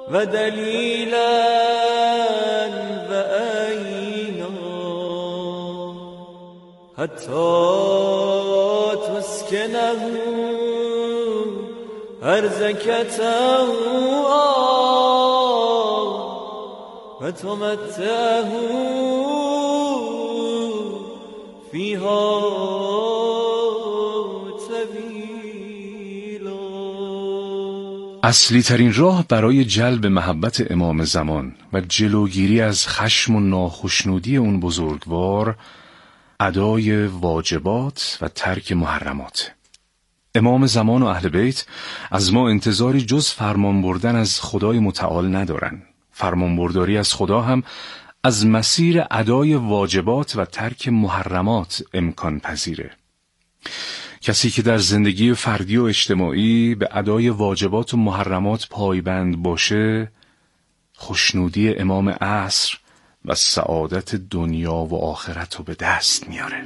و دلیلا و عینا حتی تسکنه ارزکته و تمتعه فیها طویلا. اصلی ترین راه برای جلب محبت امام زمان و جلوگیری از خشم و ناخشنودی اون بزرگوار ادای واجبات و ترک محرمات. امام زمان و اهل بیت از ما انتظاری جز فرمان بردن از خدای متعال ندارن. فرمان برداری از خدا هم از مسیر ادای واجبات و ترک محرمات امکان پذیره. کسی که در زندگی فردی و اجتماعی به ادای واجبات و محرمات پایبند باشه، خوشنودی امام عصر و سعادت دنیا و آخرت رو به دست میاره.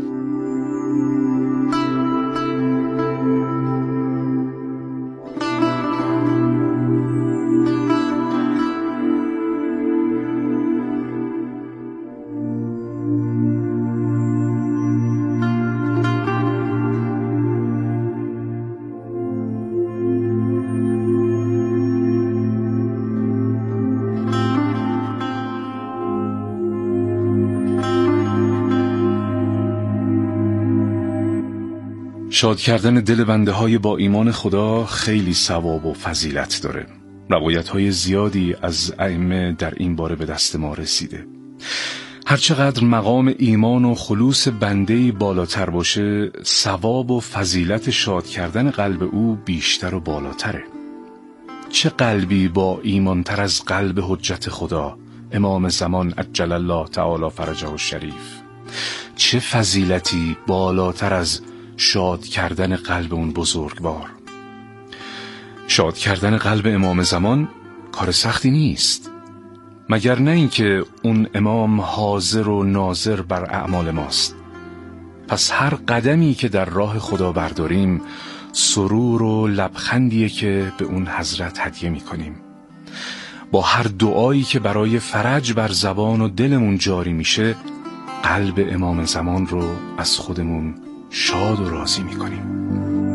شاد کردن دل بنده های با ایمان خدا خیلی ثواب و فضیلت داره. روایت های زیادی از ائمه در این باره به دست ما رسیده. هرچقدر مقام ایمان و خلوص بنده‌ای بالاتر باشه، ثواب و فضیلت شاد کردن قلب او بیشتر و بالاتره. چه قلبی با ایمانتر از قلب حجت خدا امام زمان عجل الله تعالی فرجه الشریف؟ چه فضیلتی بالاتر از شاد کردن قلب اون بزرگوار؟ شاد کردن قلب امام زمان کار سختی نیست، مگر نه اینکه اون امام حاضر و ناظر بر اعمال ماست. پس هر قدمی که در راه خدا برداریم سرور و لبخندیه که به اون حضرت هدیه میکنیم. با هر دعایی که برای فرج بر زبان و دلمون جاری میشه، قلب امام زمان رو از خودمون شاد و راضی میکنیم.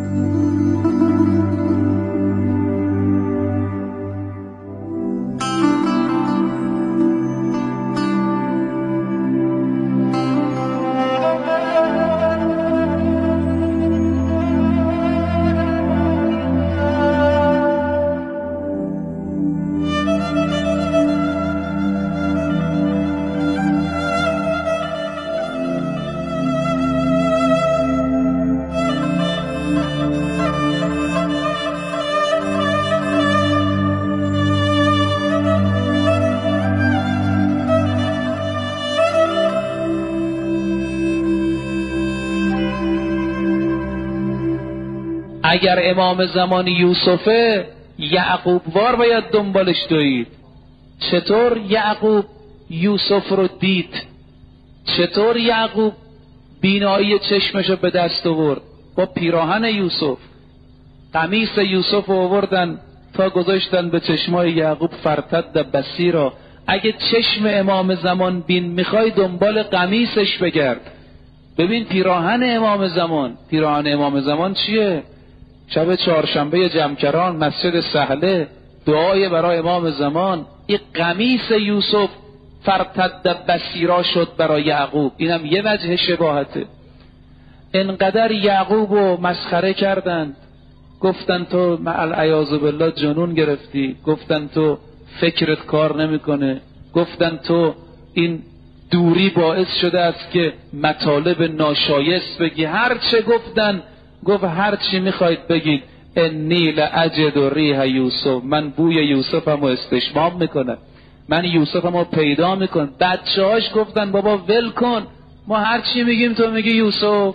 اگر امام زمان یوسفه، یعقوب وار باید دنبالش دوید. چطور یعقوب یوسف رو دید؟ چطور یعقوب بینایی چشمشو به دست آورد؟ با پیراهن یوسف، قمیص یوسف رو آوردن تا گذاشتن به چشمای یعقوب، فرتد بصیرا. اگه چشم امام زمان بین میخوای دنبال قمیصش بگرد. ببین پیراهن امام زمان، پیراهن امام زمان چیه؟ شب چهارشنبه جمکران مسجد سهله دعای برای امام زمان. این قمیص یوسف فرتد بصیرا شد برای یعقوب. اینم یه وجه شباهته. انقدر یعقوب رو مسخره کردند، گفتن تو العیاذ بالله جنون گرفتی، گفتن تو فکرت کار نمیکنه، گفتن تو این دوری باعث شده است که مطالب ناشایست بگی. هر چه گفتن، گفت هر چی میخواید بگید، انی لاجد ریح یوسف، من بوی یوسفمو استشمام میکنم، من یوسفمو پیدا میکنم. بچه‌هاش گفتن بابا ول کن، ما هر چی میگیم تو میگی یوسف.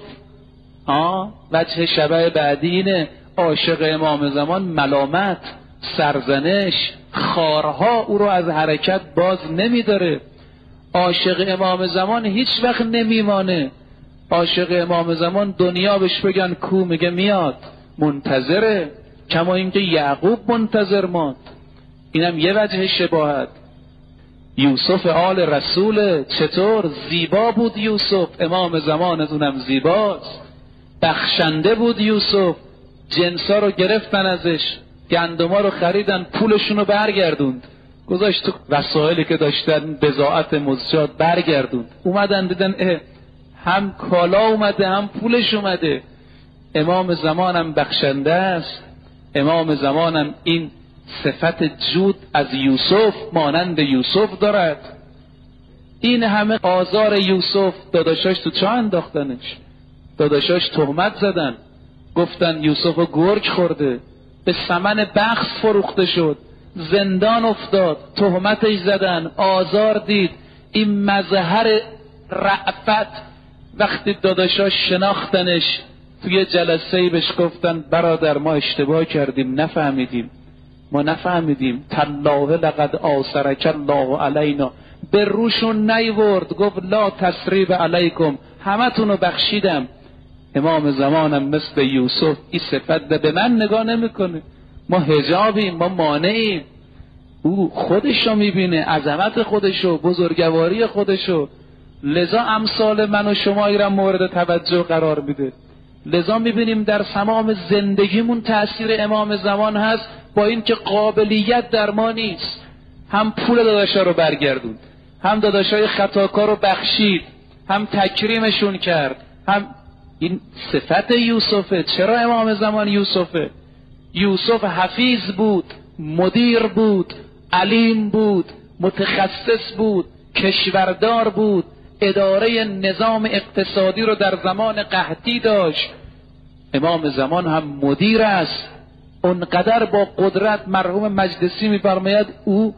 وجه شبه بعدی اینه، عاشق امام زمان ملامت، سرزنش، خارها او رو از حرکت باز نمیداره. عاشق امام زمان هیچ وقت نمیمانه. عاشق امام زمان دنیا بهش بگن کو، میگه میاد، منتظره. کما اینکه یعقوب منتظر ماند. اینم یه وجه شباهت. یوسف آل رسول، چطور زیبا بود یوسف، امام زمانتونم زیباست. بخشنده بود یوسف، جنسا رو گرفتن ازش، گندما رو خریدن، پولشون رو برگردوند، گذاشت تو وسایلی که داشتن بضاعت مزجات برگردوند. اومدن دیدن هم کالا اومده هم پولش اومده. امام زمانم بخشنده است، امام زمانم این صفت جود از یوسف مانند یوسف دارد. این همه آزار یوسف، داداشاش تو چاه انداختنش، داداشاش تهمت زدن، گفتن یوسف رو گرگ خورده، به ثمن بخس فروخته شد، زندان افتاد، تهمتش زدن، آزار دید. این مظهر رأفت وقتی داداشاش شناختنش، توی جلسه‌ای بهش گفتن برادر ما اشتباه کردیم، ما نفهمیدیم، تالله لقد آثرک الله علینا. به روشون نیورد، گفت لا تسریب علیکم، همه تونو بخشیدم. امام زمانم مثل یوسف این صفت به من نگاه نمیکنه. ما حجابیم، ما مانعیم. او خودشو میبینه، عظمت خودشو، بزرگواری خودشو، لذا امثال من و شما ایران مورد توجه قرار میده. لذا میبینیم در تمام زندگیمون تأثیر امام زمان هست، با این که قابلیت در ما نیست. هم پول داداشا رو برگردوند، هم داداشای خطاکار رو بخشید، هم تکریمشون کرد، هم این صفت یوسفه. چرا امام زمان یوسفه؟ یوسف حفیظ بود، مدیر بود، علیم بود، متخصص بود، کشوردار بود، اداره نظام اقتصادی رو در زمان قحطی داشت. امام زمان هم مدیر است، اونقدر با قدرت. مرحوم مجلسی میفرماید او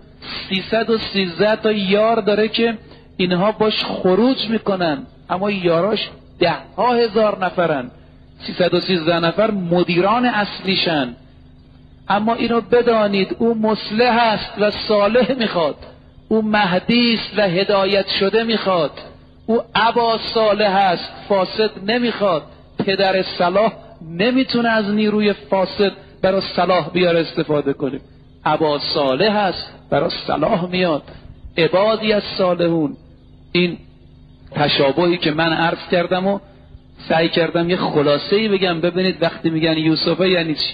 313 تا یار داره که اینها باش خروج میکنن، اما یاراش 10,000 نفرن. 313 نفر مدیران اصلیشن. اما اینو بدانید او مصلح است و صالح میخواد، او مهدی است و هدایت شده میخواد، او ابا صالح است، فاسد نمیخواد. پدر صلاح نمیتونه از نیروی فاسد برای صلاح بیاره استفاده کنه. ابا صالح است، برای صلاح میاد. عبادی از صالحون. این تشابهی که من عرض کردم و سعی کردم یه خلاصه‌ای بگم، ببینید وقتی میگن یوسفه یعنی چی.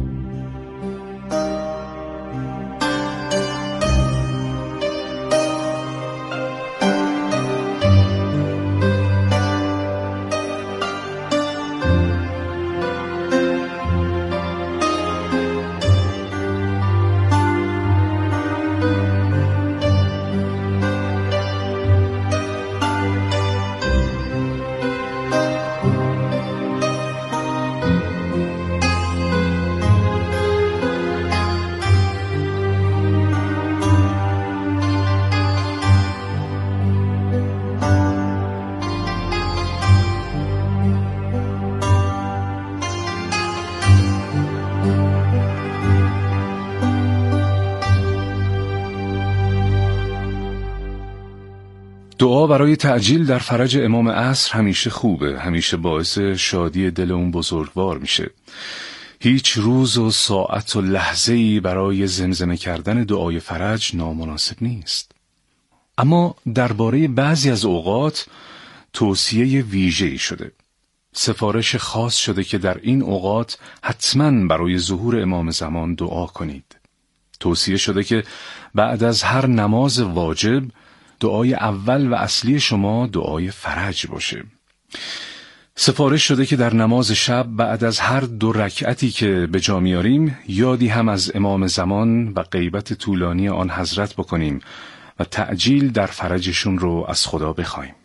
دعا برای تعجیل در فرج امام عصر همیشه خوبه، همیشه باعث شادی دل اون بزرگوار میشه. هیچ روز و ساعت و لحظه‌ای برای زمزمه کردن دعای فرج نامناسب نیست. اما درباره بعضی از اوقات توصیه ویژه‌ای شده. سفارش خاص شده که در این اوقات حتماً برای ظهور امام زمان دعا کنید. توصیه شده که بعد از هر نماز واجب دعای اول و اصلی شما دعای فرج باشه. سفارش شده که در نماز شب بعد از هر 2 رکعتی که به جا میاریم یادی هم از امام زمان و غیبت طولانی آن حضرت بکنیم و تعجیل در فرجشون رو از خدا بخوایم.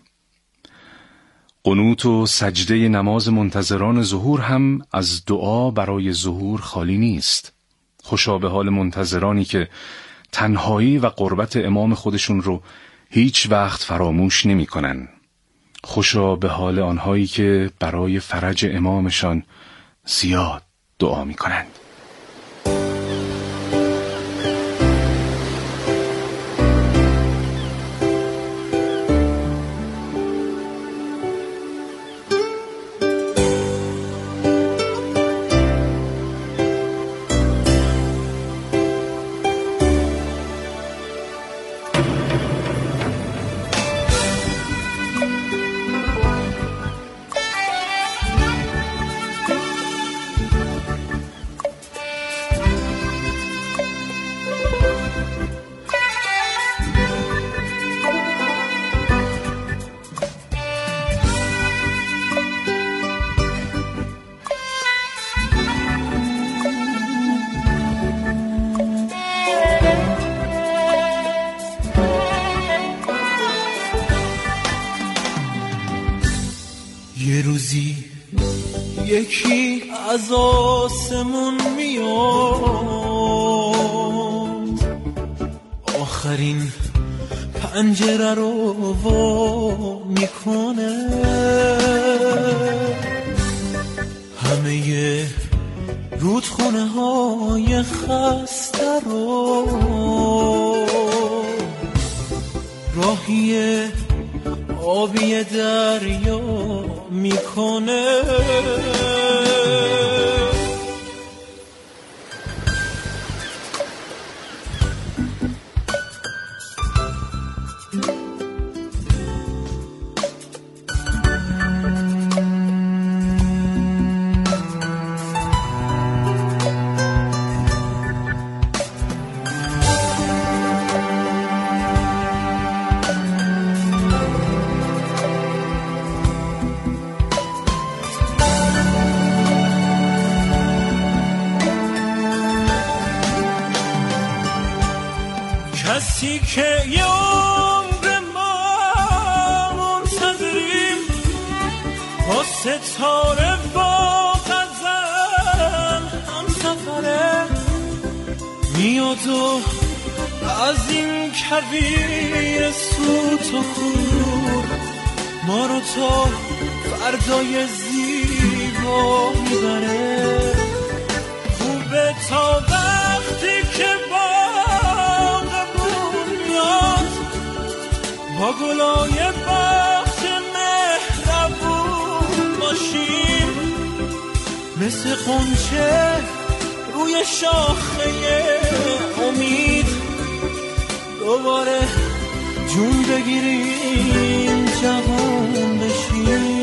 قنوت و سجده نماز منتظران ظهور هم از دعا برای ظهور خالی نیست. خوشا به حال منتظرانی که تنهایی و قربت امام خودشون رو هیچ وقت فراموش نمی کنن. خوشا به حال آنهایی که برای فرج امامشان زیاد دعا می کنند. یکی از آسمون میاد آخرین پنجره رو وا میکنه همه رودخونه های خسته رو راهی آبی دریا میکنه کسی که یه عمر ما منتظریم با ستاره با غزل هم سفره میاد و از این کویر سوت و کور ما رو تا فردای زیبا میبره خوبه تا وقتی که با گلای باغ مهربون باشیم مثل غنچه روی شاخه امید دوباره جون بگیریم جوان بشیم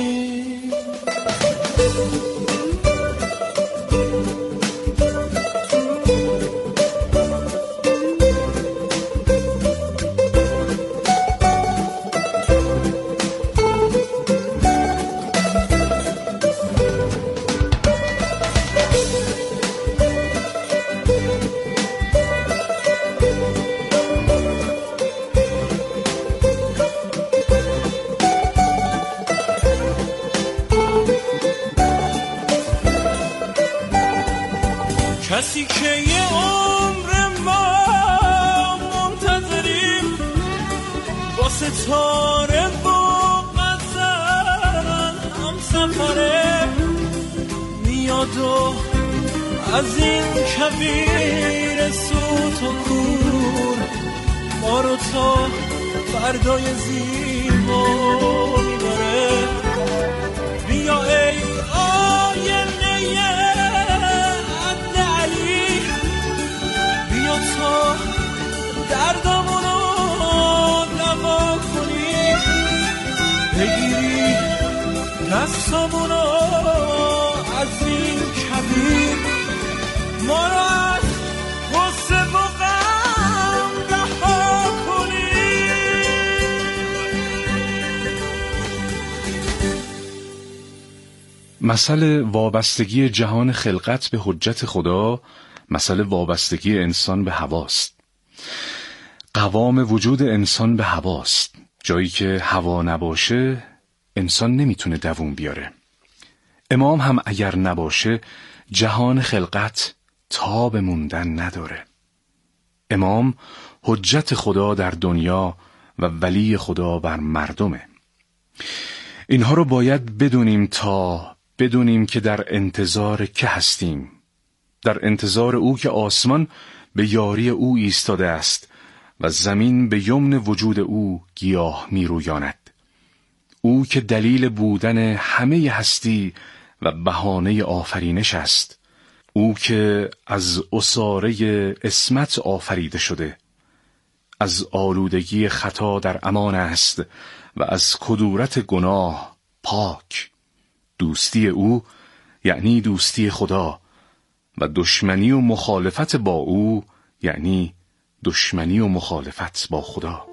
کسی که یه عمر ما منتظریم با ستاره و غزل هم سفره میاد و از این کویر سوت و کور ما رو تا فردای زیبا میبره بیا ای آینه تا دردمونو نوا کنی بگیری دستامونو از این کویر ما رو از غصه و غم رها کنی. مسئله وابستگی جهان خلقت به حجت خدا مسئله وابستگی انسان به هواست. قوام وجود انسان به هواست. جایی که هوا نباشه انسان نمیتونه دووم بیاره. امام هم اگر نباشه جهان خلقت تاب موندن نداره. امام حجت خدا در دنیا و ولی خدا بر مردمه. اینها رو باید بدونیم که در انتظار که هستیم، در انتظار او که آسمان به یاری او ایستاده است و زمین به یمن وجود او گیاه می رویاند. او که دلیل بودن همه هستی و بهانه آفرینش است. او که از عصاره عصمت آفریده شده، از آلودگی خطا در امان است و از کدورت گناه پاک. دوستی او یعنی دوستی خدا و دشمنی و مخالفت با او یعنی دشمنی و مخالفت با خدا.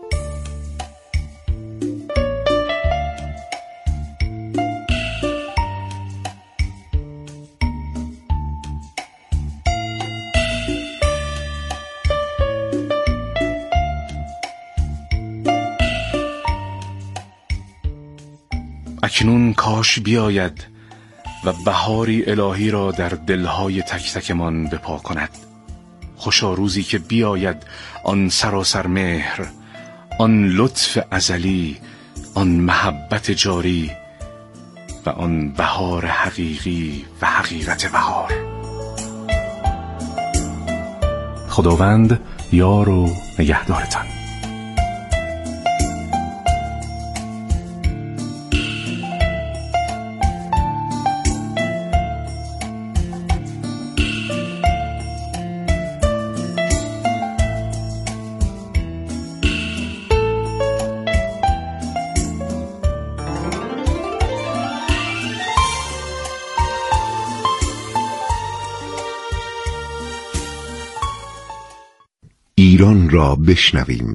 اکنون کاش بیاید و بهاری الهی را در دلهای تک تکمان بپا کند. خوشا روزی که بیاید آن سراسر مهر، آن لطف ازلی، آن محبت جاری و آن بهار حقیقی و حقیقت بهار. خداوند یار و نگهدارتان. ایران را بشنویم.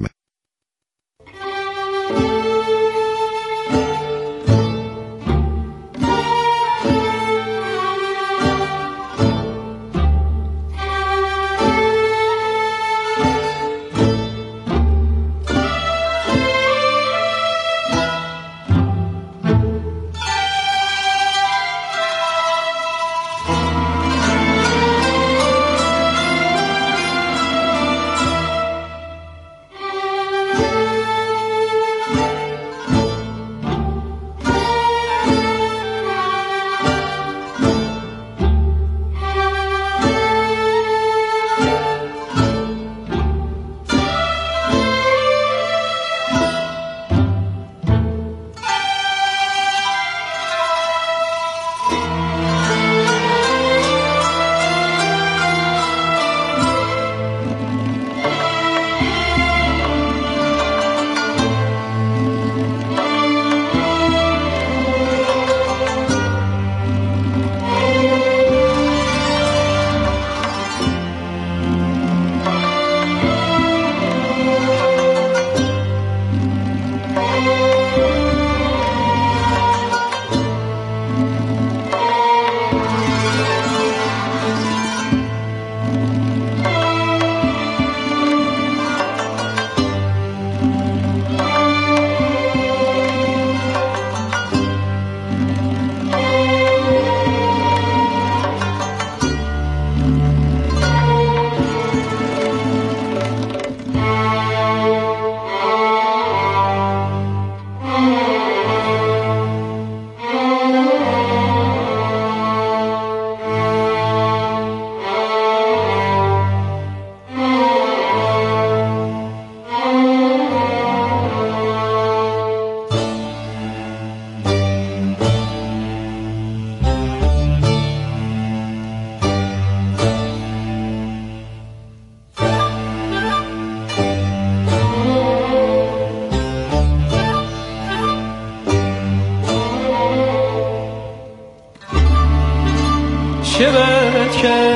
چه بد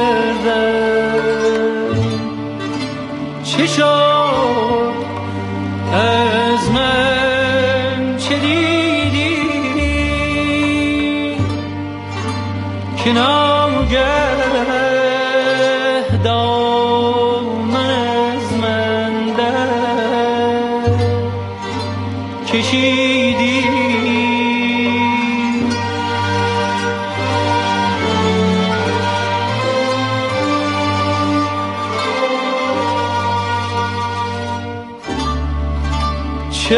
کردم، چه شد از من، چه دیدی که ناگه دامن از من در کشیدی. چه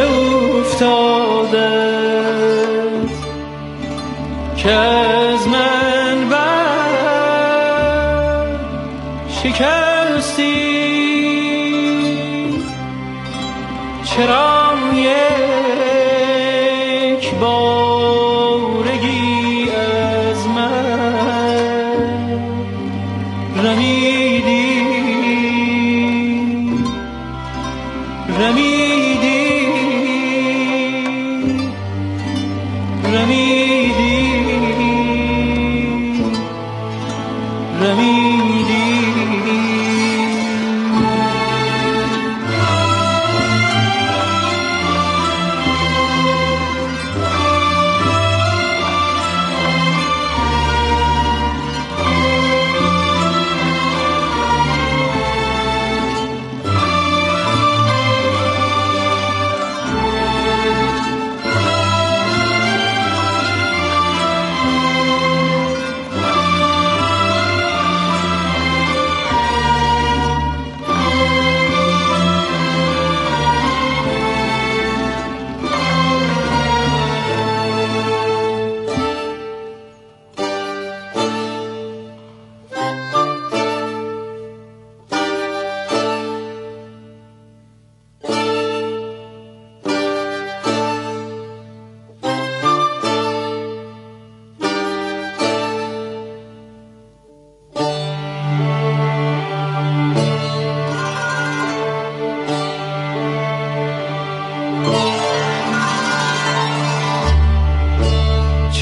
افتادت که از من بر شکستی، چرا یک بارگی از من رمیدی، رمیدی، رمیدی، رمیدی.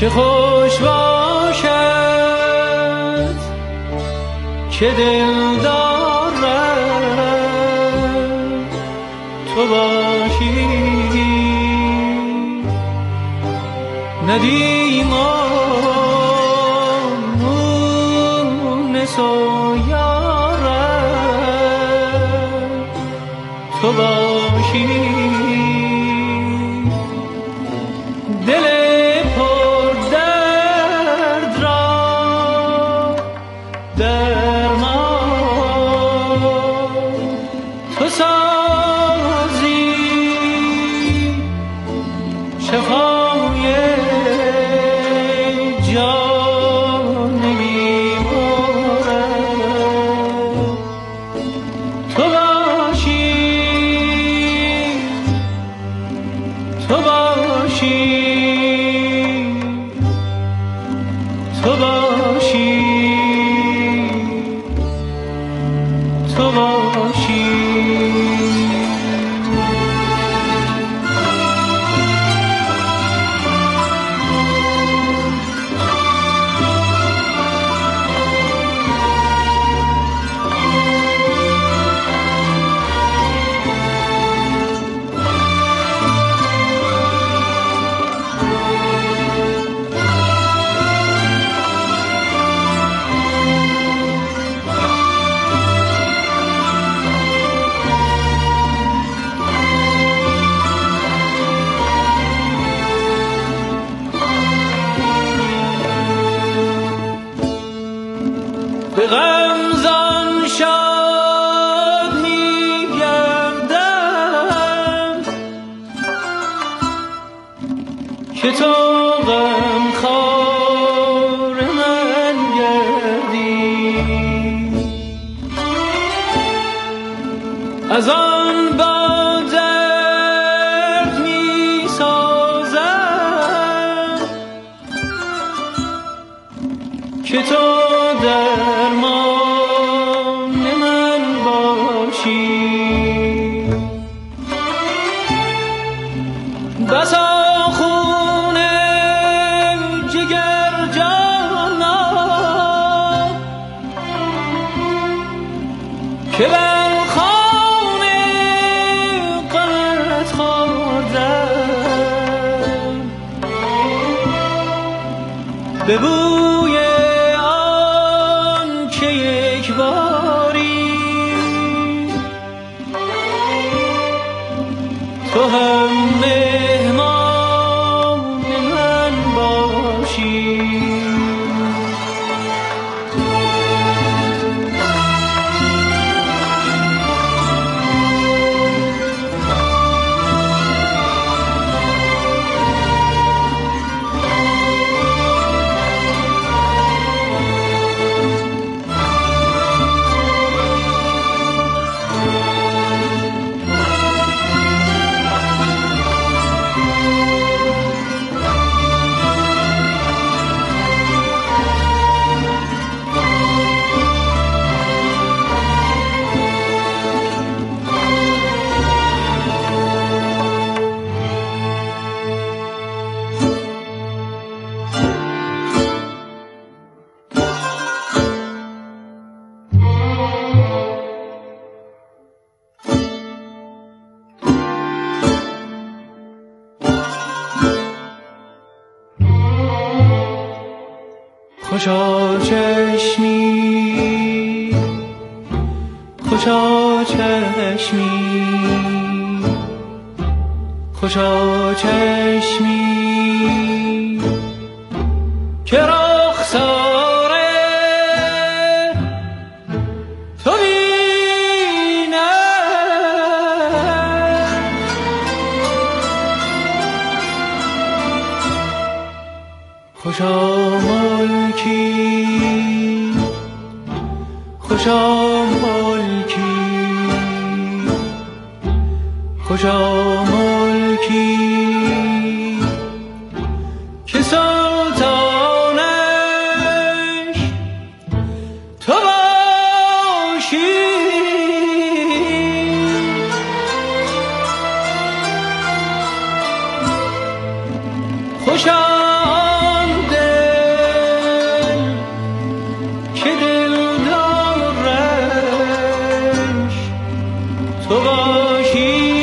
چه خوش باشد که دل دارد تو باشی، ندیم مونس و یارد تو باشی. دل پر درد را درمان تو سازی، شفای جان بیمارم تو باشی، تو باشی، تو باشی، تو باشی. به غم زان شاد می گردم که تو غم خوار من گردی، از آن با درد می سازم که تو درمان من باشی. بسا خون جگر جانا که بر خوان غمت خوردم، به بوی آن که یک باری تو هم مهمان من باشی. خوشا چشمی، خوشا چشمی، خوشا چشمی که رخسار تو بینم، خوشا ملکی، خوشا ملکی، خوشا ملکی که سلطانش تو باشی. خوشا تو باشی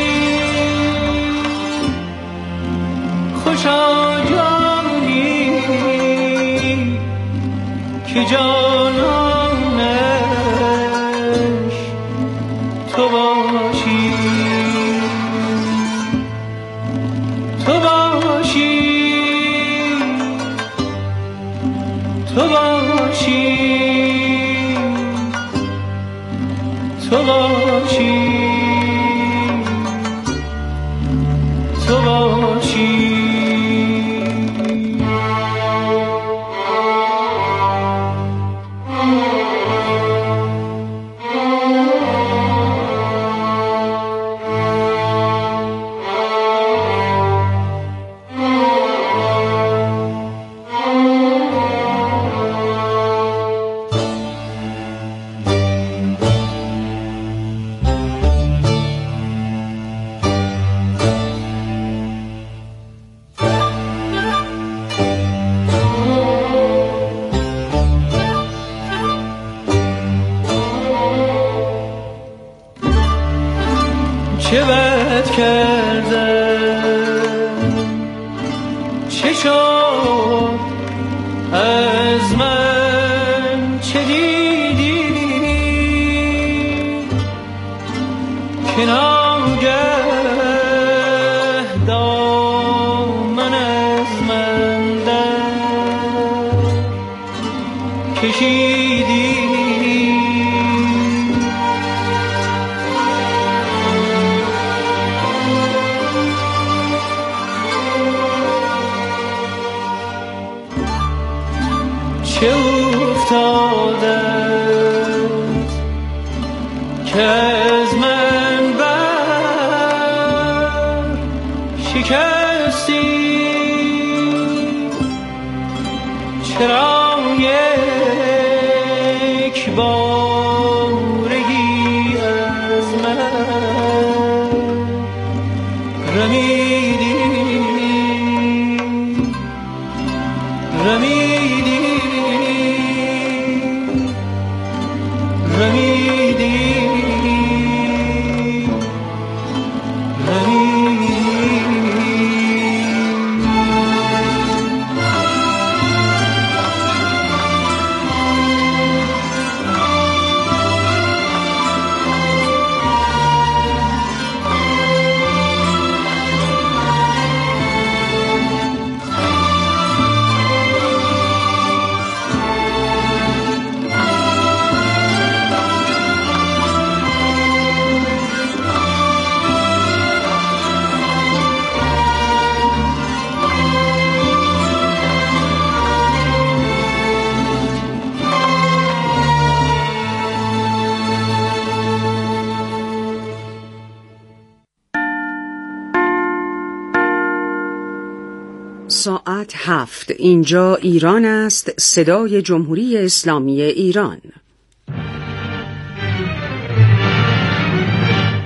خوشا جانی که جانانش تو باشی تو باشی تو باشی تو باشی تو باشی چه بد کردم چه شد از من چه دیدی که ناگه دامن از من در کشیدی چه افتادت که از من بر شکستی چرا یک بارگی از من رمیدی رمیدی ساعت 7. اینجا ایران است، صدای جمهوری اسلامی ایران.